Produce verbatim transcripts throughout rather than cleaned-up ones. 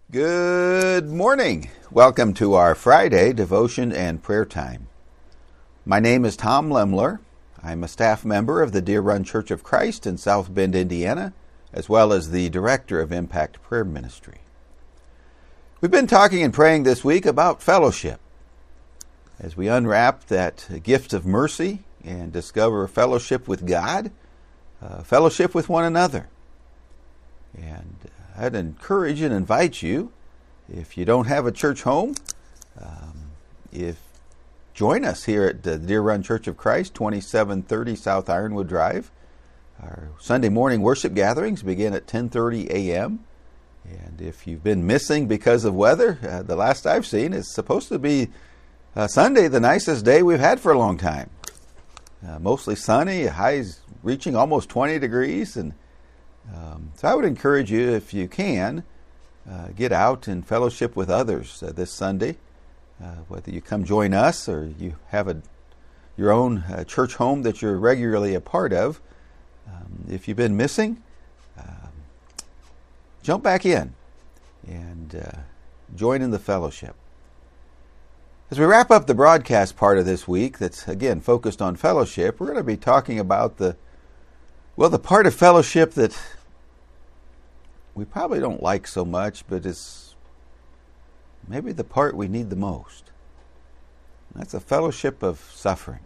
Good morning. Welcome to our Friday devotion and prayer time. My name is Tom Lemler. I'm a staff member of the Deer Run Church of Christ in South Bend, Indiana, as well as the director of Impact Prayer Ministry. We've been talking and praying this week about fellowship as we unwrap that gift of mercy and discover fellowship with God, uh, fellowship with one another. And I'd encourage and invite you, if you don't have a church home, um, if join us here at the Deer Run Church of Christ, twenty-seven thirty South Ironwood Drive. Our Sunday morning worship gatherings begin at ten thirty a.m. And if you've been missing because of weather, uh, the last I've seen is supposed to be uh, Sunday, the nicest day we've had for a long time. Uh, mostly sunny, highs reaching almost twenty degrees, and Um, so I would encourage you, if you can, uh, get out and fellowship with others uh, this Sunday, uh, whether you come join us or you have a your own uh, church home that you're regularly a part of. Um, if you've been missing, um, jump back in and uh, join in the fellowship. As we wrap up the broadcast part of this week that's, again, focused on fellowship, we're going to be talking about the Well, the part of fellowship that we probably don't like so much, but is maybe the part we need the most. That's a fellowship of suffering.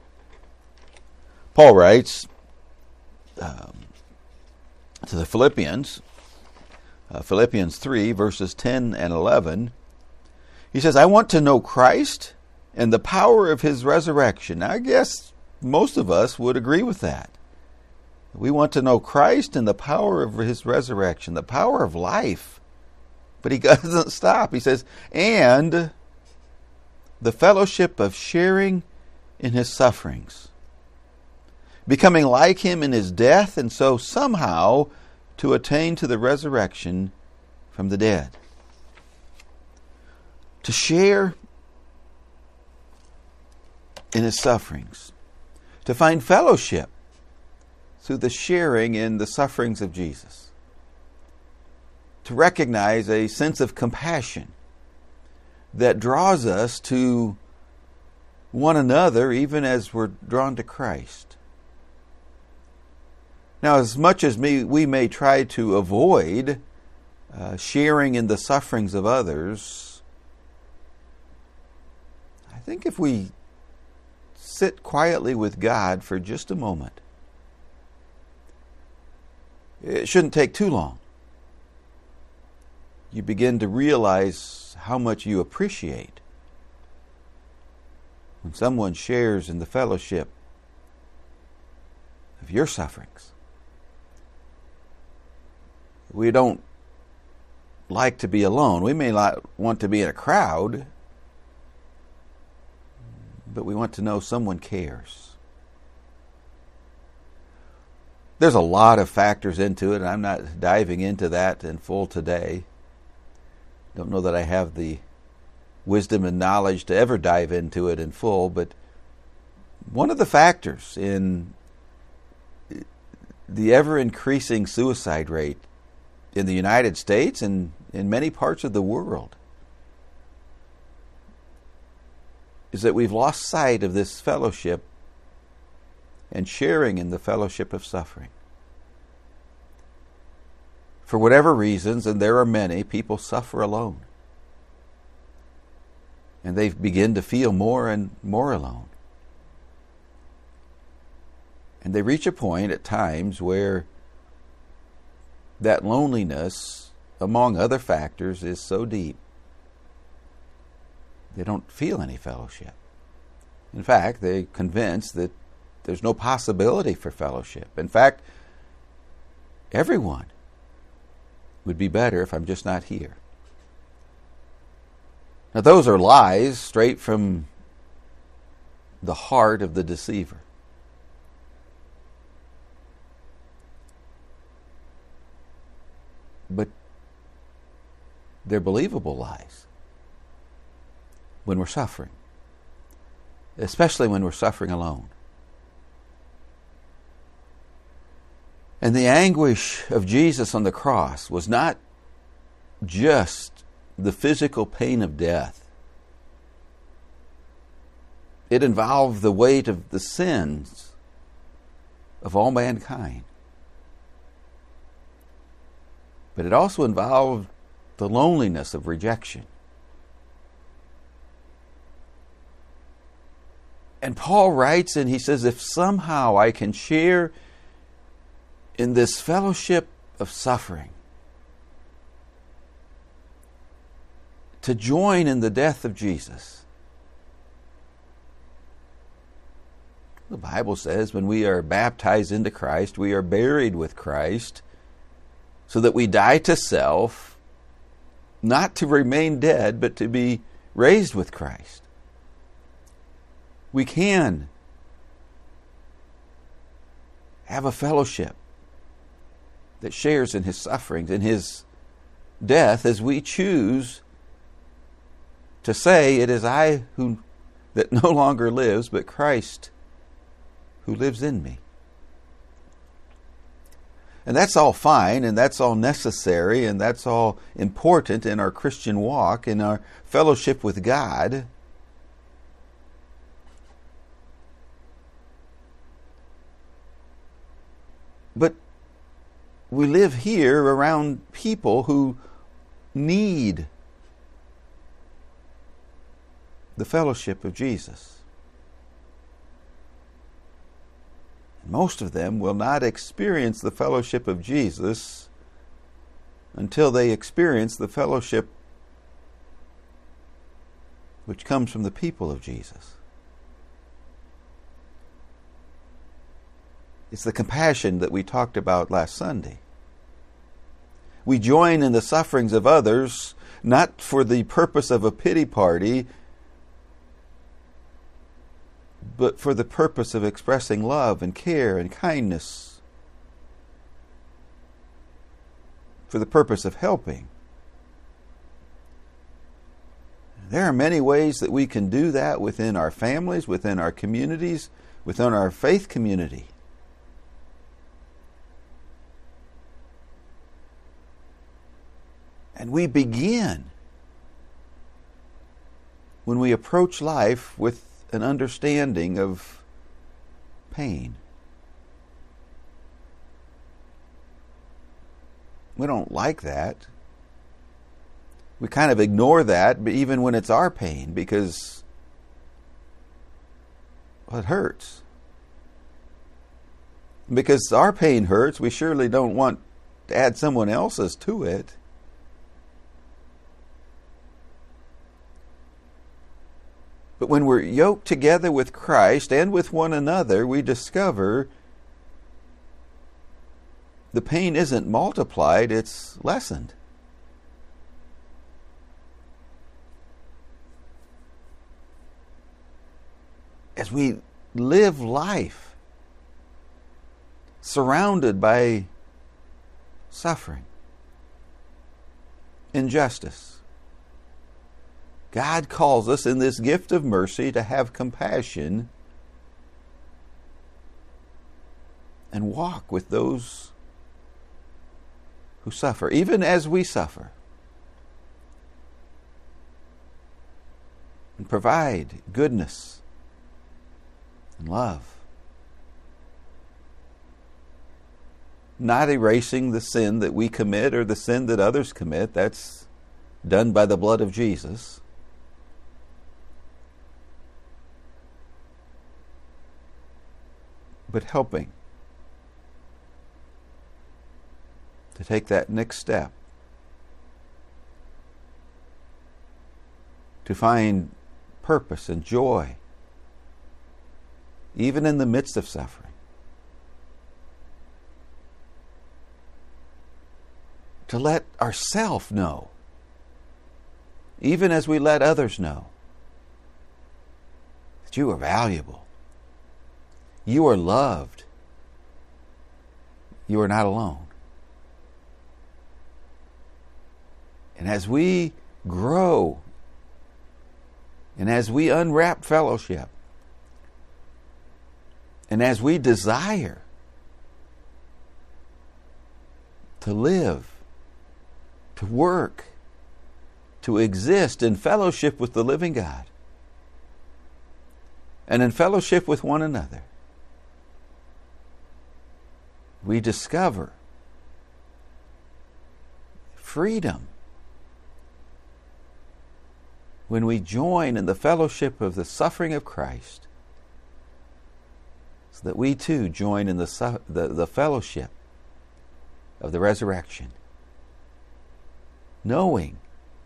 Paul writes um, to the Philippians, uh, Philippians three, verses ten and eleven. He says, I want to know Christ and the power of His resurrection. Now, I guess most of us would agree with that. We want to know Christ and the power of His resurrection, the power of life. But he doesn't stop. He says, and the fellowship of sharing in His sufferings, becoming like Him in His death, and so somehow to attain to the resurrection from the dead. To share in His sufferings, to find fellowship through the sharing in the sufferings of Jesus. To recognize a sense of compassion that draws us to one another even as we're drawn to Christ. Now, as much as we, we may try to avoid uh, sharing in the sufferings of others, I think if we sit quietly with God for just a moment, it shouldn't take too long. You begin to realize how much you appreciate when someone shares in the fellowship of your sufferings. We don't like to be alone. We may not want to be in a crowd, but we want to know someone cares. There's a lot of factors into it, and I'm not diving into that in full today. Don't know that I have the wisdom and knowledge to ever dive into it in full, but one of the factors in the ever-increasing suicide rate in the United States and in many parts of the world is that we've lost sight of this fellowship and sharing in the fellowship of suffering. For whatever reasons, and there are many, people suffer alone. And they begin to feel more and more alone. And they reach a point at times where that loneliness, among other factors, is so deep, they don't feel any fellowship. In fact, they're convinced that there's no possibility for fellowship. In fact, everyone would be better if I'm just not here. Now, those are lies straight from the heart of the deceiver. But they're believable lies when we're suffering, especially when we're suffering alone. And the anguish of Jesus on the cross was not just the physical pain of death. It involved the weight of the sins of all mankind. But it also involved the loneliness of rejection. And Paul writes and he says, if somehow I can share in this fellowship of suffering, to join in the death of Jesus. The Bible says when we are baptized into Christ, we are buried with Christ, so that we die to self, not to remain dead, but to be raised with Christ. We can have a fellowship that shares in His sufferings, in His death, as we choose to say, it is I who that no longer lives, but Christ who lives in me. And that's all fine, and that's all necessary, and that's all important in our Christian walk, in our fellowship with God. But we live here around people who need the fellowship of Jesus. Most of them will not experience the fellowship of Jesus until they experience the fellowship which comes from the people of Jesus. It's the compassion that we talked about last Sunday. We join in the sufferings of others, not for the purpose of a pity party, but for the purpose of expressing love and care and kindness, for the purpose of helping. There are many ways that we can do that within our families, within our communities, within our faith community. And we begin when we approach life with an understanding of pain. We don't like that. We kind of ignore that, but even when it's our pain, because well, it hurts. Because our pain hurts, we surely don't want to add someone else's to it. But when we're yoked together with Christ and with one another, we discover the pain isn't multiplied, it's lessened. As we live life surrounded by suffering, injustice, God calls us in this gift of mercy to have compassion and walk with those who suffer, even as we suffer, and provide goodness and love, not erasing the sin that we commit or the sin that others commit. That's done by the blood of Jesus. But helping to take that next step, to find purpose and joy, even in the midst of suffering. To let ourselves know, even as we let others know, that you are valuable. You are loved. You are not alone. And as we grow, and as we unwrap fellowship, and as we desire to live, to work, to exist in fellowship with the living God and in fellowship with one another, we discover freedom when we join in the fellowship of the suffering of Christ, so that we too join in the, su- the, the fellowship of the resurrection, knowing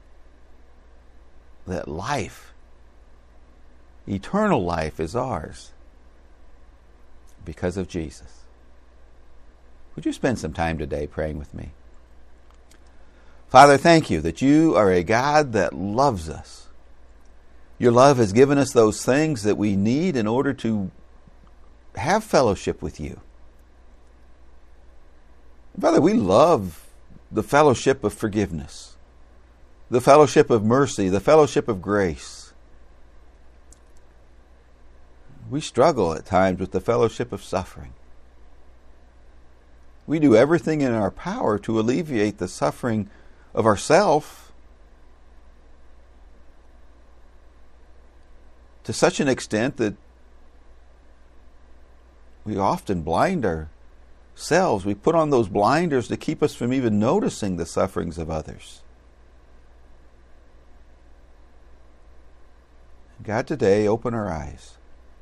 that life, eternal life, is ours because of Jesus. Would you spend some time today praying with me? Father, thank you that you are a God that loves us. Your love has given us those things that we need in order to have fellowship with you. Father, we love the fellowship of forgiveness, the fellowship of mercy, the fellowship of grace. We struggle at times with the fellowship of suffering. We do everything in our power to alleviate the suffering of ourselves to such an extent that we often blind ourselves. We put on those blinders to keep us from even noticing the sufferings of others. God, today, open our eyes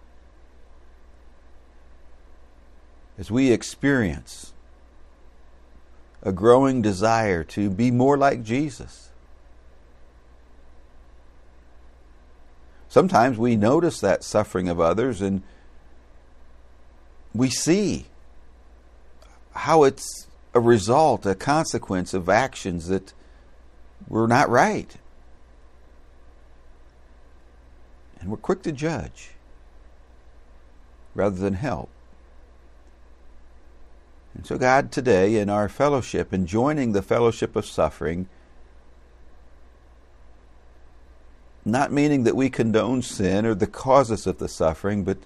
as we experience a growing desire to be more like Jesus. Sometimes we notice that suffering of others and we see how it's a result, a consequence of actions that were not right. And we're quick to judge rather than help. And so God, today in our fellowship and joining the fellowship of suffering, not meaning that we condone sin or the causes of the suffering, but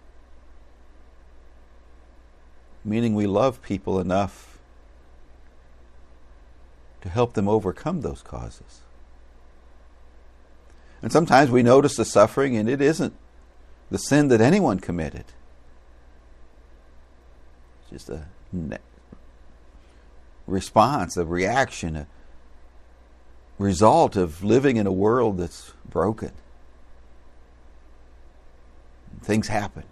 meaning we love people enough to help them overcome those causes. And sometimes we notice the suffering and it isn't the sin that anyone committed. It's just a response, a reaction, a result of living in a world that's broken. Things happen.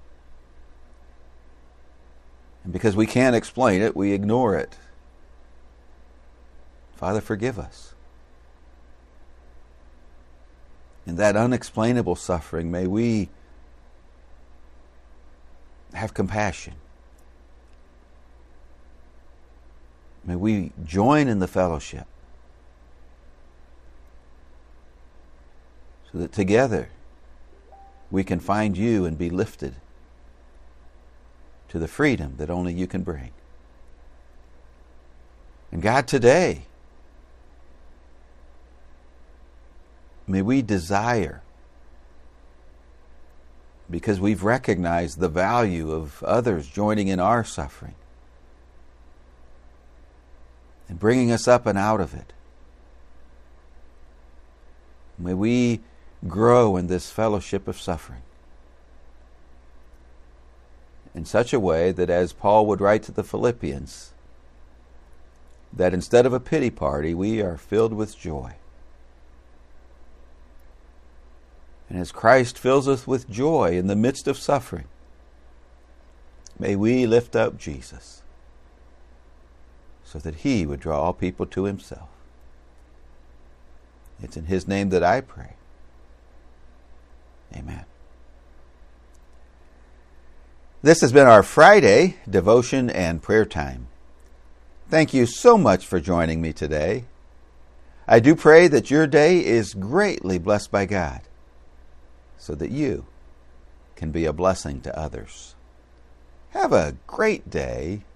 And because we can't explain it, we ignore it. Father, forgive us. In that unexplainable suffering, may we have compassion. May we join in the fellowship so that together we can find you and be lifted to the freedom that only you can bring. And God, today, may we desire, because we've recognized the value of others joining in our suffering and bringing us up and out of it, may we grow in this fellowship of suffering in such a way that, as Paul would write to the Philippians, that instead of a pity party, we are filled with joy. And as Christ fills us with joy in the midst of suffering, may we lift up Jesus so that he would draw all people to himself. It's in his name that I pray. Amen. This has been our Friday devotion and prayer time. Thank you so much for joining me today. I do pray that your day is greatly blessed by God, so that you can be a blessing to others. Have a great day